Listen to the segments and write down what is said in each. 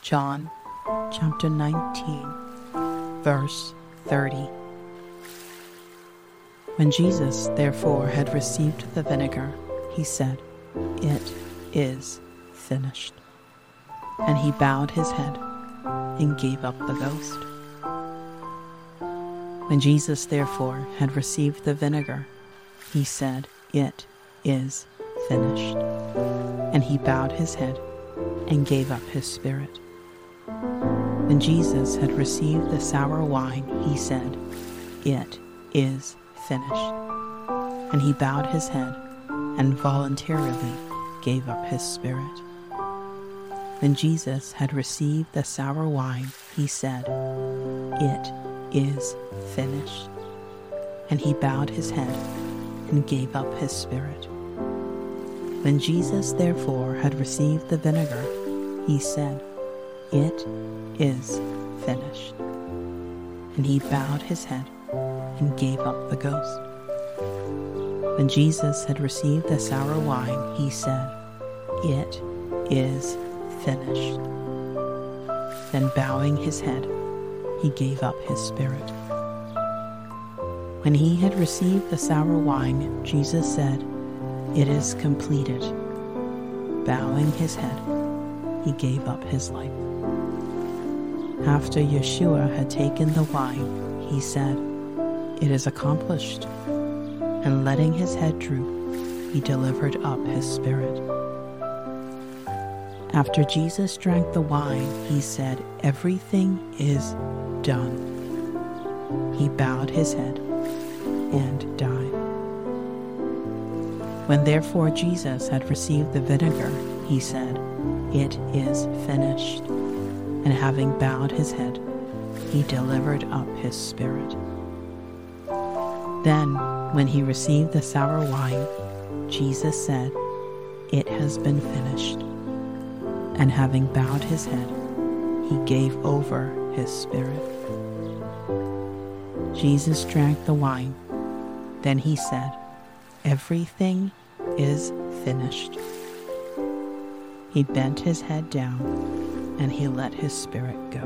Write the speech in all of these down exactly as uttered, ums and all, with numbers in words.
John chapter nineteen, verse thirty. When Jesus therefore had received the vinegar, he said, "It is finished." And he bowed his head and gave up the ghost. When Jesus therefore had received the vinegar, he said, "It is finished." And he bowed his head and gave up his spirit. When Jesus had received the sour wine, he said, "It is finished." And he bowed his head and voluntarily gave up his spirit. When Jesus had received the sour wine, he said, "It is finished." And he bowed his head and gave up his spirit. When Jesus therefore had received the vinegar, he said, "It is finished." And he bowed his head and gave up the ghost. When Jesus had received the sour wine, he said, "It is finished." Then bowing his head, he gave up his spirit. When he had received the sour wine, Jesus said, "It is completed." Bowing his head, he gave up his life. After Yeshua had taken the wine, he said, "It is accomplished." And letting his head droop, he delivered up his spirit. After Jesus drank the wine, he said, "Everything is done." He bowed his head and died. When therefore Jesus had received the vinegar, he said, "It is finished." And having bowed his head, he delivered up his spirit. Then, when he received the sour wine, Jesus said, "It has been finished." And having bowed his head, he gave over his spirit. Jesus drank the wine. Then he said, "Everything is finished." He bent his head down, and he let his spirit go.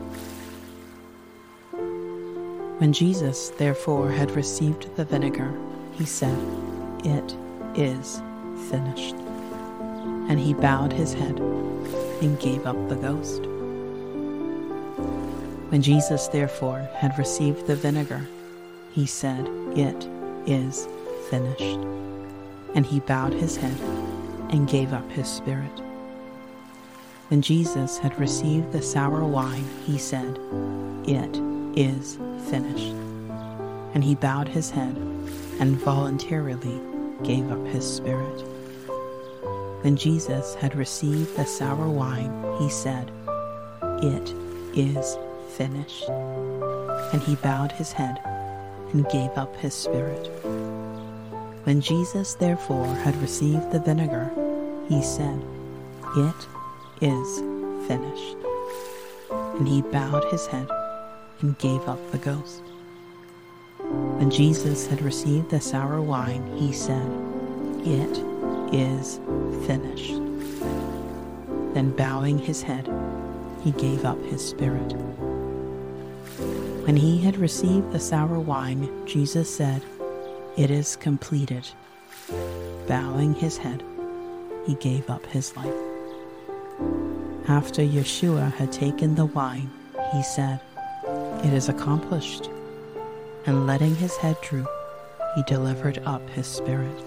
When Jesus therefore had received the vinegar, he said, "It is finished." And he bowed his head and gave up the ghost. When Jesus therefore had received the vinegar, he said, "It is finished." And he bowed his head and gave up his spirit. When Jesus had received the sour wine, he said, "It is finished." And he bowed his head and voluntarily gave up his spirit. When Jesus had received the sour wine, he said, "It is finished." And he bowed his head and gave up his spirit. When Jesus therefore had received the vinegar, he said, "It is finished." And he bowed his head and gave up the ghost. When Jesus had received the sour wine, he said, "It is finished." Then bowing his head, he gave up his spirit. When he had received the sour wine, Jesus said, "It is completed." Bowing his head, he gave up his life. After Yeshua had taken the wine, he said, "It is accomplished." And letting his head droop, he delivered up his spirit.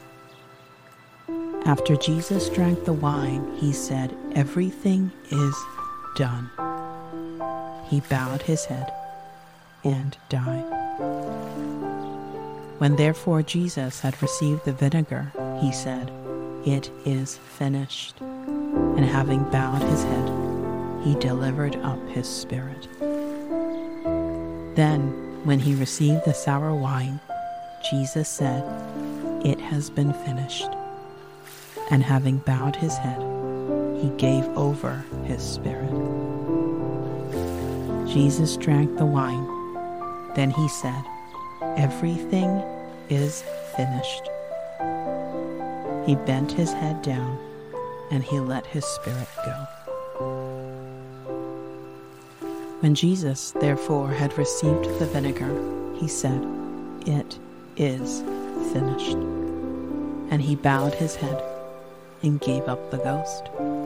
After Jesus drank the wine, he said, "Everything is done." He bowed his head and died. When therefore Jesus had received the vinegar, he said, "It is finished." And having bowed his head, he delivered up his spirit. Then, when he received the sour wine, Jesus said, "It has been finished." And having bowed his head, he gave over his spirit. Jesus drank the wine. Then he said, "Everything is finished." He bent his head down, and he let his spirit go. When Jesus therefore had received the vinegar, he said, "It is finished." And he bowed his head and gave up the ghost.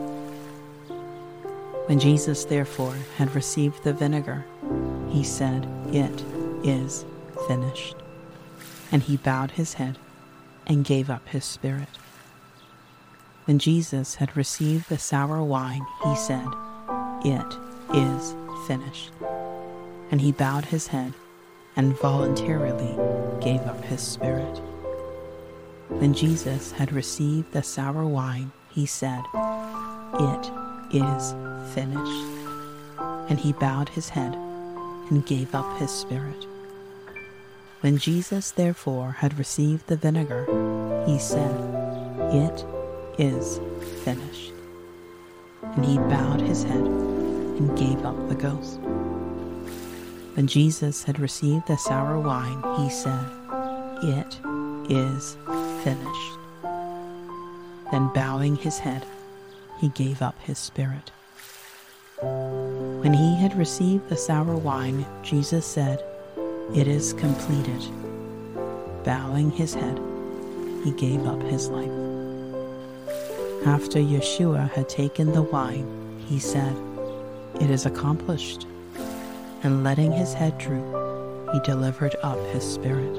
When Jesus therefore had received the vinegar, he said, "It is finished." And he bowed his head and gave up his spirit. When Jesus had received the sour wine, he said, "It is finished." And he bowed his head and voluntarily gave up his spirit. When Jesus had received the sour wine, he said, "It is finished." And he bowed his head and gave up his spirit. When Jesus therefore had received the vinegar, he said, "It is finished." And he bowed his head and gave up the ghost. When Jesus had received the sour wine, he said, "It is finished." Then bowing his head, he gave up his spirit. When he had received the sour wine, Jesus said, "It is completed." Bowing his head, he gave up his life. After Yeshua had taken the wine, he said, "It is accomplished." And letting his head droop, he delivered up his spirit.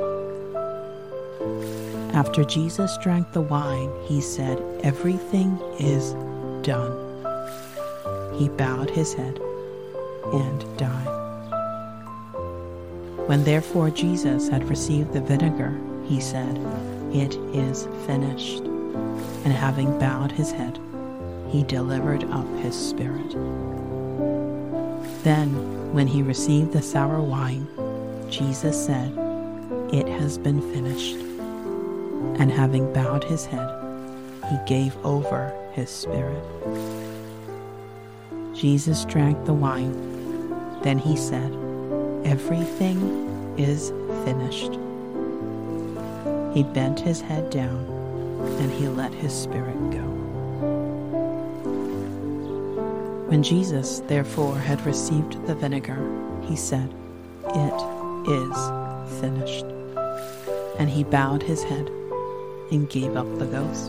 After Jesus drank the wine, he said, "Everything is done." He bowed his head and died. When therefore Jesus had received the vinegar, he said, "It is finished." And having bowed his head, he delivered up his spirit. Then, when he received the sour wine, Jesus said, "It has been finished." And having bowed his head, he gave over his spirit. Jesus drank the wine. Then he said, "Everything is finished." He bent his head down, and he let his spirit go. When Jesus therefore had received the vinegar, he said, "It is finished." And he bowed his head and gave up the ghost.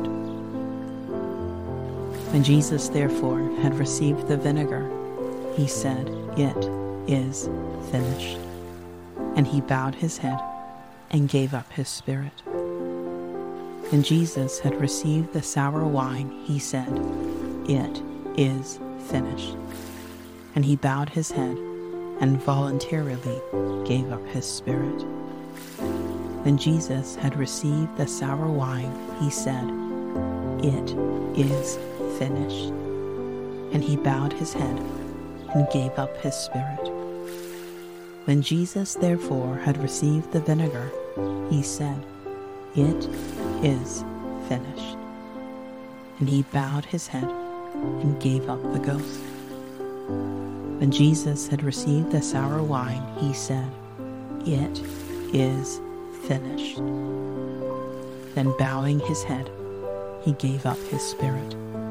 When Jesus therefore had received the vinegar, he said, "It is finished." And he bowed his head and gave up his spirit. When Jesus had received the sour wine, he said, "It is finished." And he bowed his head and voluntarily gave up his spirit. When Jesus had received the sour wine, he said, "It is finished." And he bowed his head and gave up his spirit. When Jesus therefore had received the vinegar, he said, "It is finished." And he bowed his head and gave up the ghost. When Jesus had received the sour wine, he said, "It is finished." Then bowing his head, he gave up his spirit.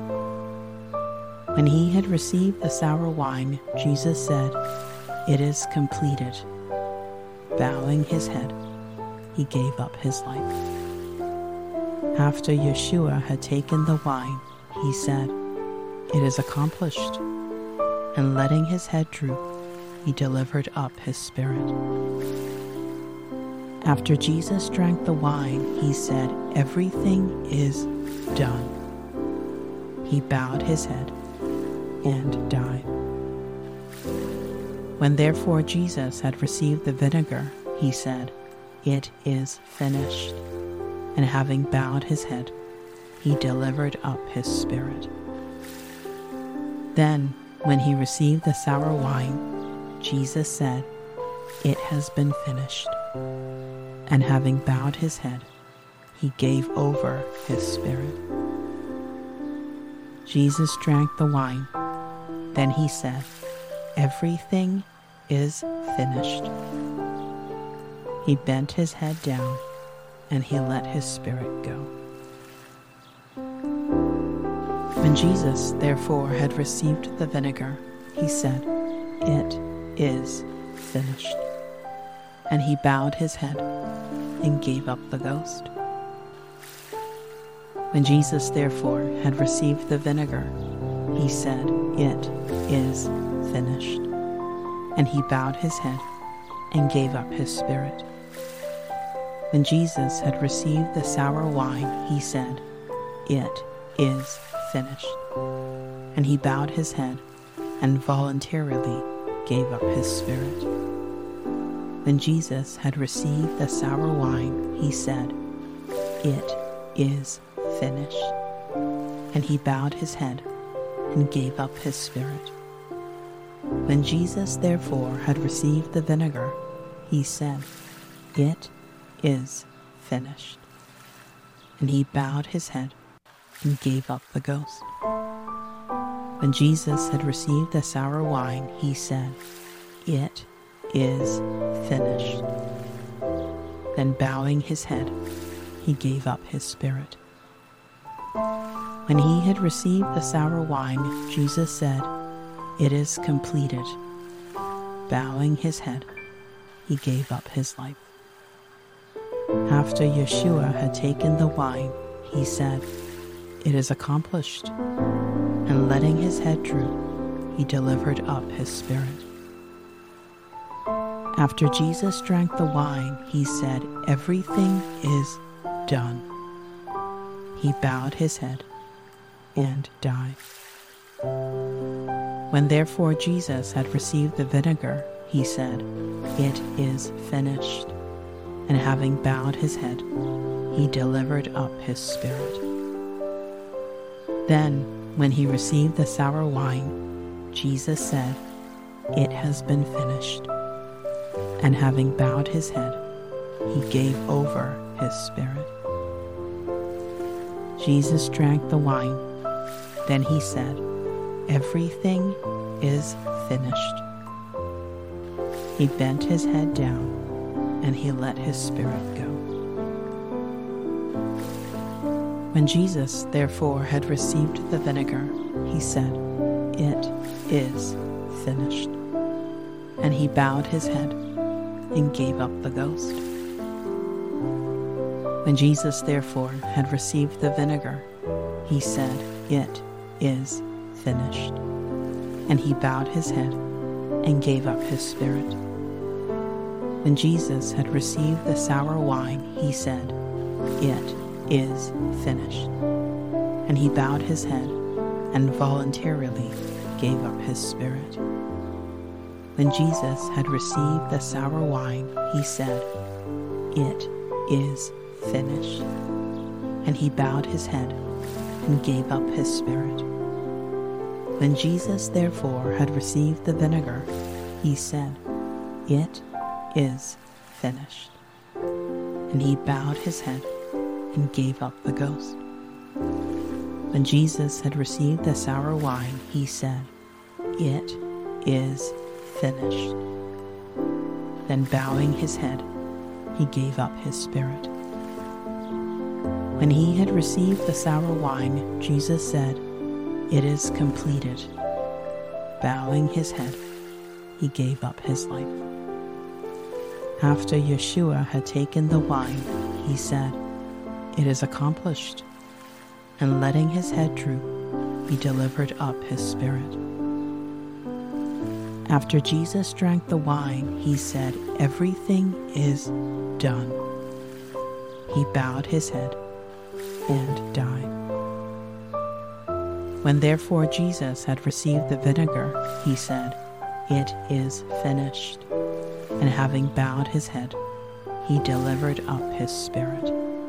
When he had received the sour wine, Jesus said, "It is completed." Bowing his head, he gave up his life. After Yeshua had taken the wine, he said, "It is accomplished." And letting his head droop, he delivered up his spirit. After Jesus drank the wine, he said, "Everything is done." He bowed his head and died. When therefore Jesus had received the vinegar, he said, "It is finished." And having bowed his head, he delivered up his spirit. Then, when he received the sour wine, Jesus said, "It has been finished." And having bowed his head, he gave over his spirit. Jesus drank the wine. Then he said, "Everything is finished." He bent his head down, and he let his spirit go. When Jesus therefore had received the vinegar, he said, "It is finished. And he bowed his head and gave up the ghost. When Jesus therefore had received the vinegar, he said, "It is finished." And he bowed his head and gave up his spirit. When Jesus had received the sour wine, he said, "It is finished." And he bowed his head and voluntarily gave up his spirit. When Jesus had received the sour wine, he said, "It is finished." And he bowed his head and gave up his spirit. When Jesus therefore had received the vinegar, he said, "It is finished." And he bowed his head and gave up the ghost. When Jesus had received the sour wine, he said, "It is finished." Then bowing his head, he gave up his spirit. When he had received the sour wine, Jesus said, "It is completed." Bowing his head, he gave up his life. After Yeshua had taken the wine, he said, "It is accomplished." And letting his head droop, he delivered up his spirit. After Jesus drank the wine, he said, "Everything is done." He bowed his head and died. When therefore Jesus had received the vinegar, he said, "It is finished." And having bowed his head, he delivered up his spirit. Then, when he received the sour wine, Jesus said, "It has been finished." And having bowed his head, he gave over his spirit. Jesus drank the wine. Then he said, "Everything is finished." He bent his head down, and he let his spirit go. When Jesus therefore had received the vinegar, he said, "It is finished." And he bowed his head and gave up the ghost. When Jesus therefore had received the vinegar, he said, "It is finished." And he bowed his head and gave up his spirit. When Jesus had received the sour wine, he said, "It is finished." And he bowed his head and voluntarily gave up his spirit. When Jesus had received the sour wine, he said, "It is finished." And he bowed his head and gave up his spirit. When Jesus therefore had received the vinegar, he said, "It is finished." And he bowed his head and gave up the ghost. When Jesus had received the sour wine, he said, "It is finished." Then bowing his head, he gave up his spirit. When he had received the sour wine, Jesus said, "It is completed." Bowing his head, he gave up his life. After Yeshua had taken the wine, he said, "It is accomplished." And letting his head droop, he delivered up his spirit. After Jesus drank the wine, he said, "Everything is done." He bowed his head and died. When therefore Jesus had received the vinegar, he said, "It is finished." And having bowed his head, he delivered up his spirit.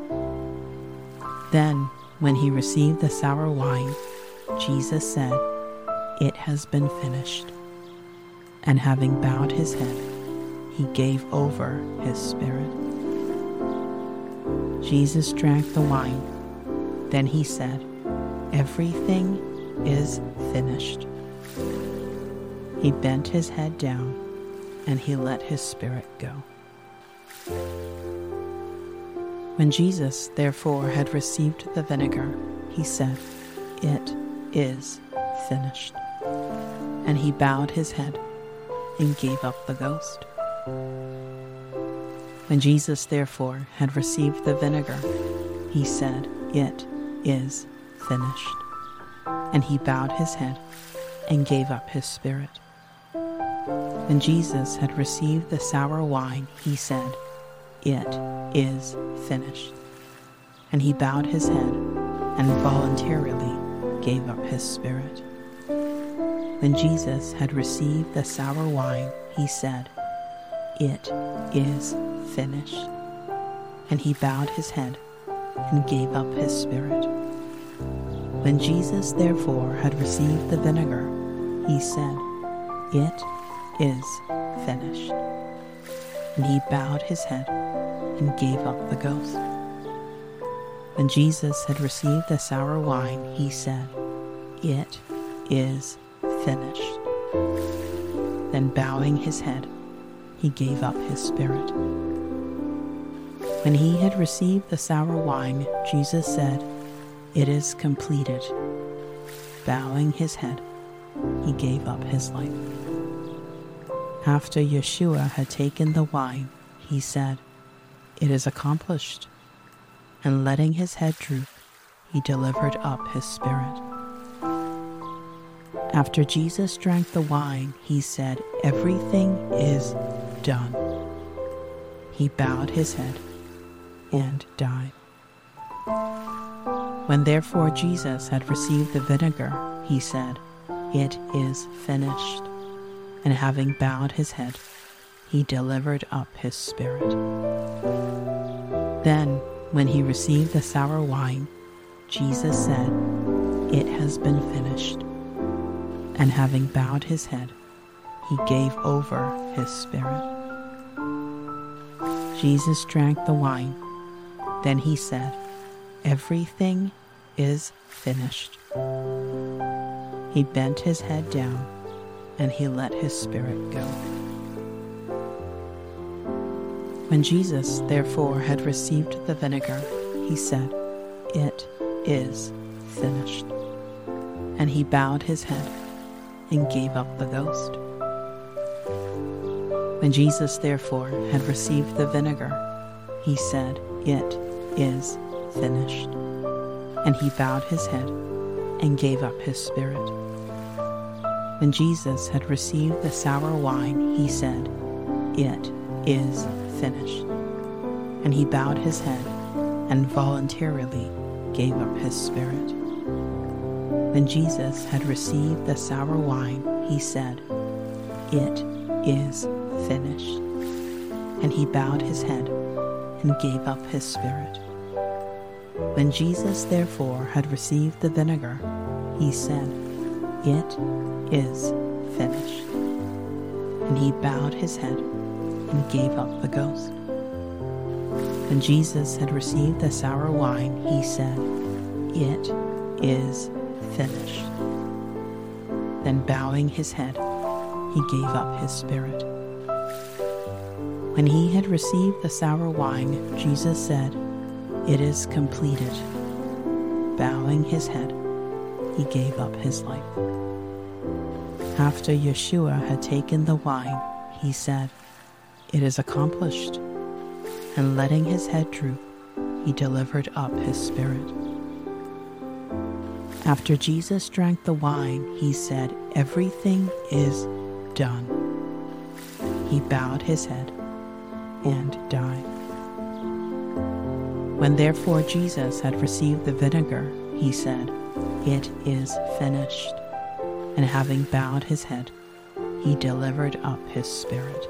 Then, when he received the sour wine, Jesus said, "It has been finished." And having bowed his head, he gave over his spirit. Jesus drank the wine. Then he said, "Everything is finished." He bent his head down, and he let his spirit go. When Jesus therefore had received the vinegar, he said, "It is finished." And he bowed his head and gave up the ghost. When Jesus therefore had received the vinegar, he said, "It is finished." And he bowed his head and gave up his spirit. When Jesus had received the sour wine, he said, "It is finished." And he bowed his head and voluntarily gave up his spirit. When Jesus had received the sour wine, he said, "It is finished." And he bowed his head and gave up his spirit. When Jesus therefore had received the vinegar, he said, "It is finished." And he bowed his head and gave up the ghost. When Jesus had received the sour wine, he said, "It is finished." Then bowing his head, he gave up his spirit. When he had received the sour wine, Jesus said, "It is completed." Bowing his head, he gave up his life. After Yeshua had taken the wine, he said, "It is accomplished." And letting his head droop, he delivered up his spirit. After Jesus drank the wine, he said, "Everything is done." He bowed his head and died. When therefore Jesus had received the vinegar, he said, "It is finished." And having bowed his head, he delivered up his spirit. Then, when he received the sour wine, Jesus said, "It has been finished." And having bowed his head, he gave over his spirit. Jesus drank the wine. Then he said, "Everything is finished." He bent his head down, and he let his spirit go. When Jesus therefore had received the vinegar, he said, "It is finished." And he bowed his head and gave up the ghost. When Jesus therefore had received the vinegar, he said, "It is finished." And he bowed his head and gave up his spirit. When Jesus had received the sour wine, he said, "It is finished." And he bowed his head and voluntarily gave up his spirit. When Jesus had received the sour wine, he said, "It is finished." And he bowed his head and gave up his spirit. When Jesus therefore had received the vinegar, he said, "It is finished." And he bowed his head and gave up the ghost. When Jesus had received the sour wine, he said, "It is finished." Then bowing his head, he gave up his spirit. When he had received the sour wine, Jesus said, "It is completed." Bowing his head, he gave up his life. After Yeshua had taken the wine, he said, "It is accomplished." And letting his head droop, he delivered up his spirit. After Jesus drank the wine, he said, "Everything is done." He bowed his head and died. When therefore Jesus had received the vinegar, he said, "It is finished." And having bowed his head, he delivered up his spirit.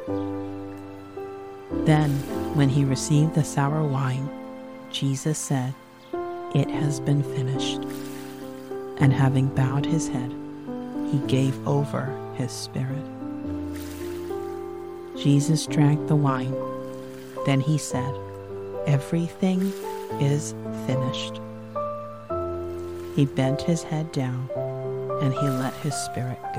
Then, when he received the sour wine, Jesus said, "It has been finished." And having bowed his head, he gave over his spirit. Jesus drank the wine. Then he said, "Everything is finished." He bent his head down, and he let his spirit go.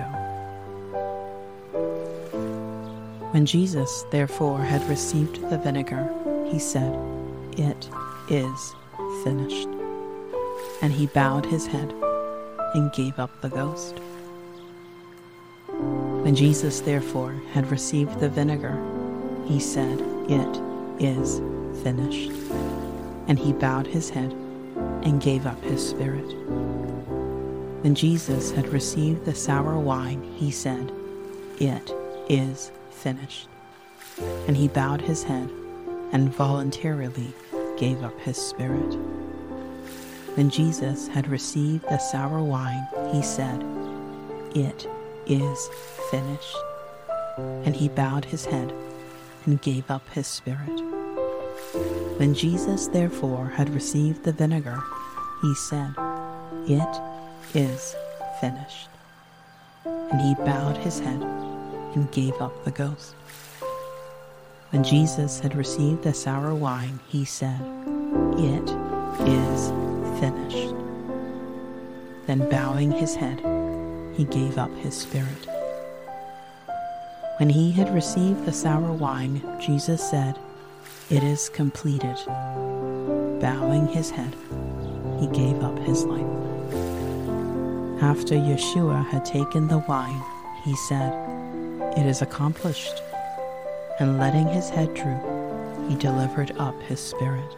When Jesus therefore had received the vinegar, he said, "It is finished." And he bowed his head and gave up the ghost. When Jesus therefore had received the vinegar, he said, "It is finished." And he bowed his head and gave up his spirit. When Jesus had received the sour wine, he said, "It is finished." And he bowed his head and voluntarily gave up his spirit. When Jesus had received the sour wine, he said, "It is finished." And he bowed his head and gave up his spirit. When Jesus therefore had received the vinegar, he said, "It is finished." And he bowed his head and gave up the ghost. When Jesus had received the sour wine, he said, "It is finished." Then bowing his head, he gave up his spirit. When he had received the sour wine, Jesus said, "It is completed." Bowing his head, he gave up his life. After Yeshua had taken the wine, he said, "It is accomplished." And letting his head droop, he delivered up his spirit.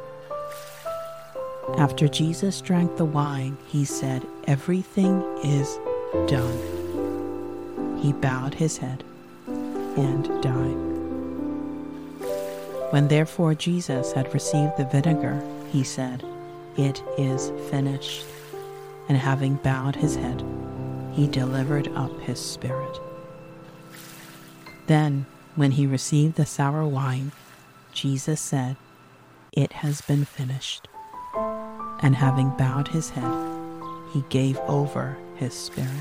After Jesus drank the wine, he said, "Everything is done." He bowed his head and died. When therefore Jesus had received the vinegar, he said, "It is finished." And having bowed his head, he delivered up his spirit. Then, when he received the sour wine, Jesus said, "It has been finished." And having bowed his head, he gave over his spirit.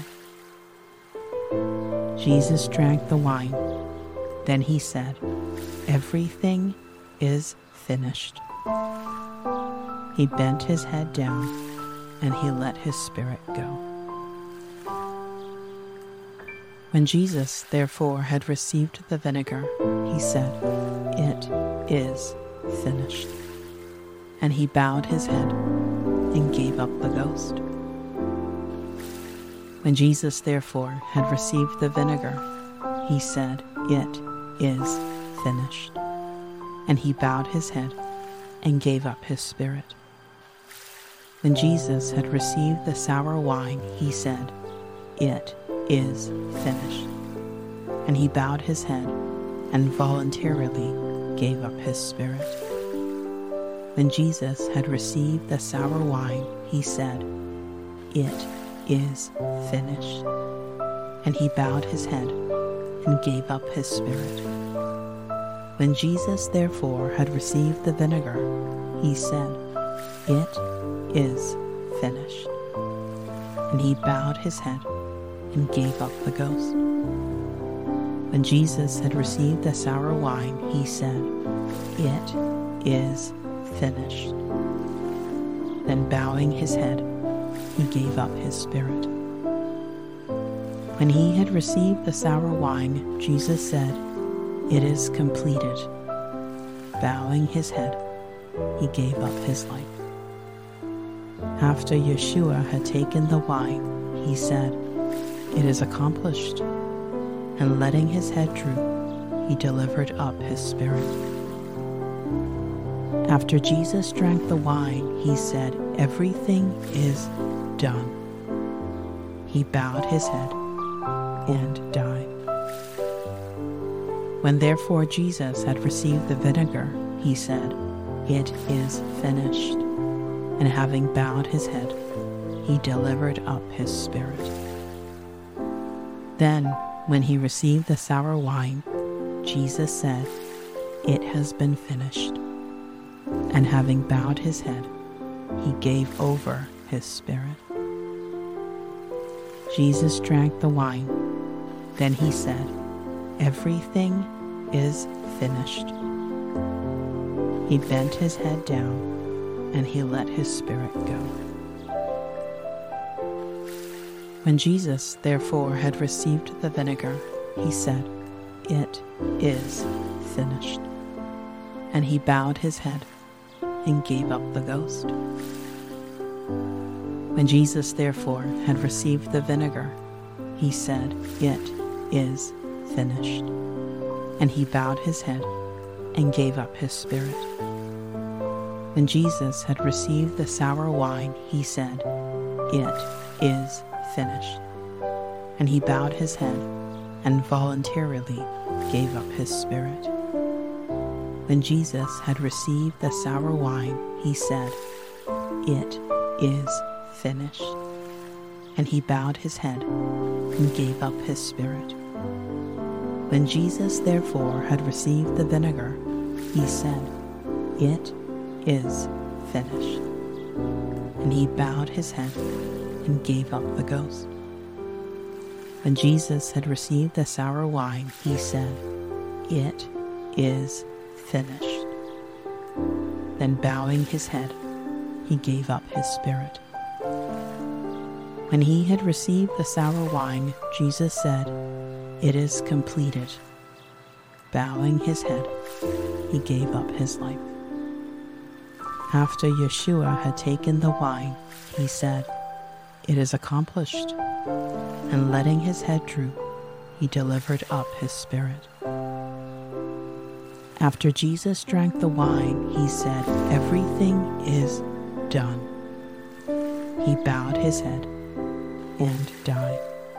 Jesus drank the wine. Then he said, "Everything is finished." He bent his head down, and he let his spirit go. When Jesus therefore had received the vinegar, he said, "It is finished." And he bowed his head and gave up the ghost. When Jesus therefore had received the vinegar, he said, "It is finished." And he bowed his head and gave up his spirit. When Jesus had received the sour wine, he said, "It is finished." And he bowed his head and voluntarily gave up his spirit. When Jesus had received the sour wine, he said, "It is finished." And he bowed his head and gave up his spirit. When Jesus therefore had received the vinegar, he said, "It is finished." And he bowed his head and gave up the ghost. When Jesus had received the sour wine, he said, "It is finished." Then bowing his head, he gave up his spirit. When he had received the sour wine, Jesus said, "It is completed." Bowing his head, he gave up his life. After Yeshua had taken the wine, he said, "It is accomplished." And letting his head droop, he delivered up his spirit. After Jesus drank the wine, he said, "Everything is done." He bowed his head and died. When therefore Jesus had received the vinegar, he said, "It is finished." And having bowed his head, he delivered up his spirit. Then, when he received the sour wine, Jesus said, "It has been finished." And having bowed his head, he gave over his spirit. Jesus drank the wine. Then he said, "Everything is finished." He bent his head down, and he let his spirit go. When Jesus therefore had received the vinegar, he said, "It is finished." And he bowed his head and gave up the ghost. When Jesus therefore had received the vinegar, he said, "It is finished. And he bowed his head and gave up his spirit. When Jesus had received the sour wine, he said, "It is finished." And he bowed his head and voluntarily gave up his spirit. When Jesus had received the sour wine, he said, "It is finished." And he bowed his head and gave up his spirit. When Jesus therefore had received the vinegar, he said, "It is finished." And he bowed his head and gave up the ghost. When Jesus had received the sour wine, he said, "It is finished." Then bowing his head, he gave up his spirit. When he had received the sour wine, Jesus said, "It is completed." Bowing his head, he gave up his life. After Yeshua had taken the wine, he said, "It is accomplished." And letting his head droop, he delivered up his spirit. After Jesus drank the wine, he said, "Everything is done." He bowed his head and died.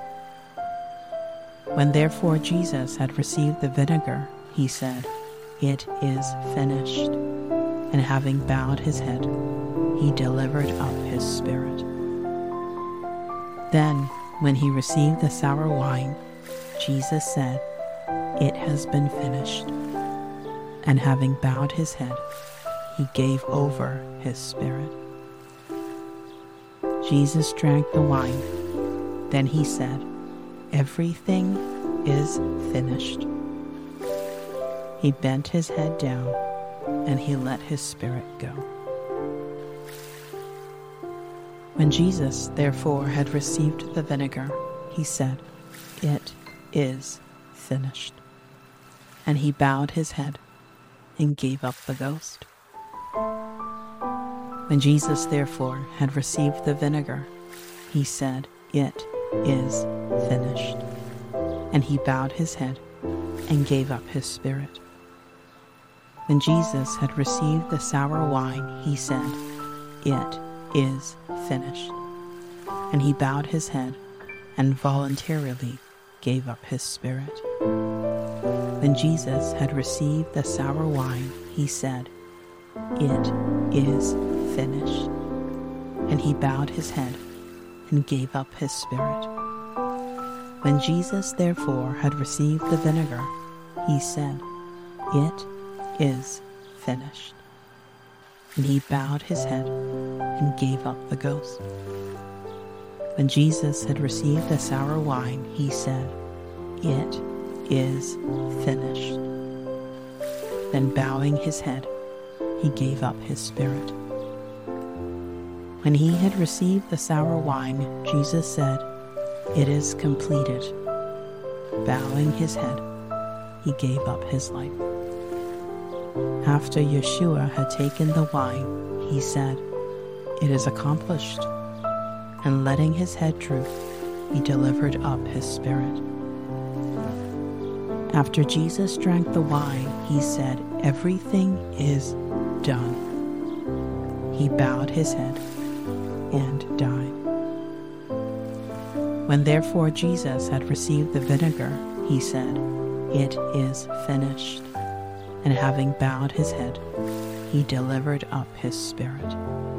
When therefore Jesus had received the vinegar, he said, "It is finished." And having bowed his head, he delivered up his spirit. Then, when he received the sour wine, Jesus said, "It has been finished." And having bowed his head, he gave over his spirit. Jesus drank the wine. Then he said, "Everything is finished." He bent his head down, and he let his spirit go. When Jesus, therefore, had received the vinegar, he said, "It is finished." And he bowed his head and gave up the ghost. When Jesus, therefore, had received the vinegar, he said, "It is finished." And he bowed his head and gave up his spirit. When Jesus had received the sour wine, he said, "It is finished." And he bowed his head and voluntarily gave up his spirit. When Jesus had received the sour wine, he said, "It is finished." And he bowed his head and gave up his spirit. When Jesus therefore had received the vinegar, he said, "It is finished." And he bowed his head and gave up the ghost. When Jesus had received the sour wine, he said, "It is finished." Then bowing his head, he gave up his spirit. When he had received the sour wine, Jesus said, "It is completed." Bowing his head, he gave up his life. After Yeshua had taken the wine, he said, "It is accomplished." And letting his head droop, he delivered up his spirit. After Jesus drank the wine, he said, "Everything is done." He bowed his head and died. When therefore Jesus had received the vinegar, he said, "It is finished." And having bowed his head, he delivered up his spirit.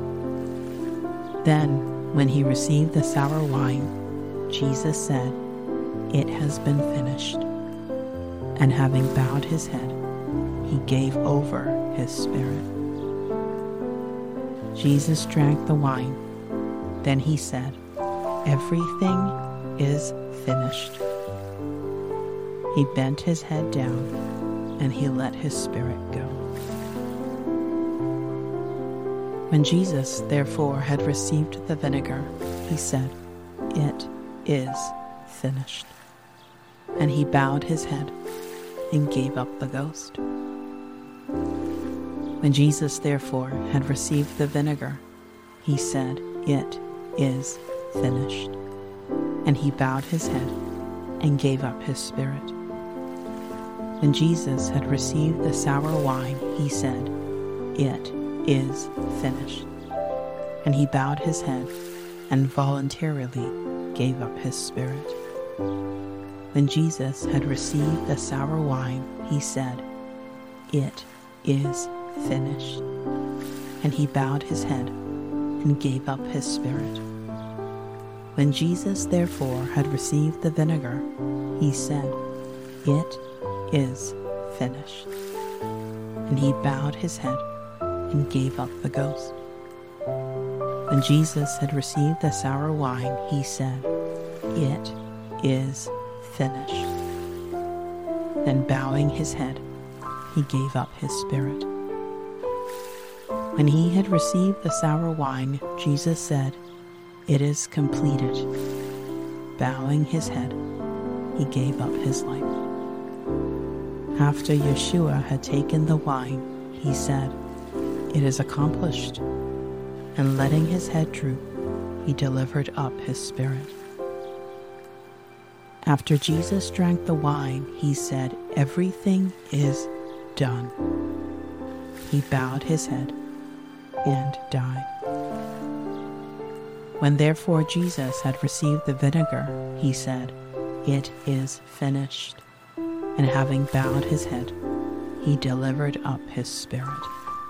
Then, when he received the sour wine, Jesus said, "It has been finished." And having bowed his head, he gave over his spirit. Jesus drank the wine. Then he said, "Everything is finished." He bent his head down, and he let his spirit go. When Jesus, therefore, had received the vinegar, he said, "It is finished." And he bowed his head and gave up the ghost. When Jesus, therefore, had received the vinegar, he said, "It is finished." And he bowed his head and gave up his spirit. When Jesus had received the sour wine, he said, "It is finished." And he bowed his head and voluntarily gave up his spirit. When Jesus had received the sour wine, he said, "It is finished." And he bowed his head and gave up his spirit. When Jesus therefore had received the vinegar, he said, "It is finished." And he bowed his head and gave up the ghost. When Jesus had received the sour wine, he said, "It is finished." Then bowing his head, he gave up his spirit. When he had received the sour wine, Jesus said, "It is completed." Bowing his head, he gave up his life. After Yeshua had taken the wine, he said, "It is accomplished." And letting his head droop, he delivered up his spirit. After Jesus drank the wine, he said, "Everything is done." He bowed his head and died. When therefore Jesus had received the vinegar, he said, "It is finished." And having bowed his head, he delivered up his spirit.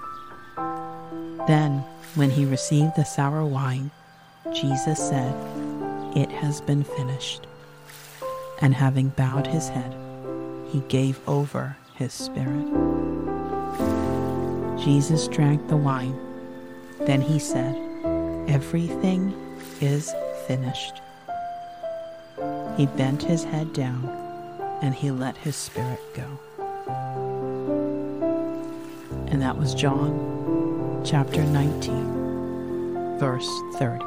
Then, when he received the sour wine, Jesus said, "It has been finished." And having bowed his head, he gave over his spirit. Jesus drank the wine. Then he said, "Everything is finished." He bent his head down, and he let his spirit go. And that was John chapter nineteen, verse thirty.